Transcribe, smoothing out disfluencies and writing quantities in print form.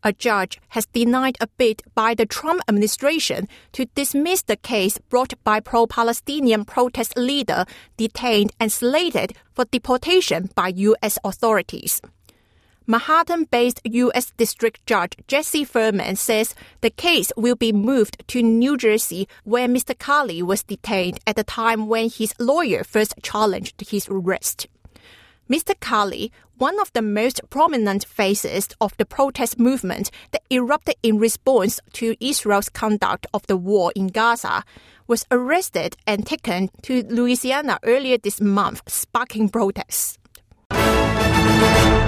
a judge has denied a bid by the Trump administration to dismiss the case brought by pro-Palestinian protest leader detained and slated for deportation by U.S. authorities. Manhattan-based U.S. District Judge Jesse Furman says the case will be moved to New Jersey, where Mr. Khalil was detained at the time when his lawyer first challenged his arrest. Mr. Khalil, one of the most prominent faces of the protest movement that erupted in response to Israel's conduct of the war in Gaza, was arrested and taken to Louisiana earlier this month, sparking protests.